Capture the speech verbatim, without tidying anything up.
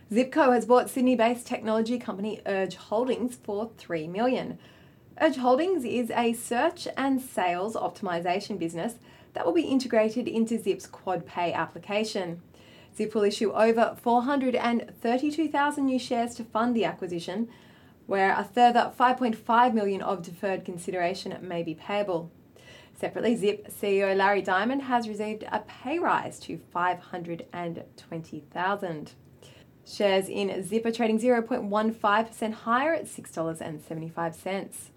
Zipco has bought Sydney-based technology company Urge Holdings for three million dollars. Urge Holdings is a search and sales optimization business that will be integrated into Zip's QuadPay application. Zip will issue over four hundred thirty-two thousand new shares to fund the acquisition, where a further five point five million dollars of deferred consideration may be payable. Separately, Zip C E O Larry Diamond has received a pay rise to five hundred twenty thousand dollars. Shares in Zip are trading zero point one five percent higher at six dollars seventy-five.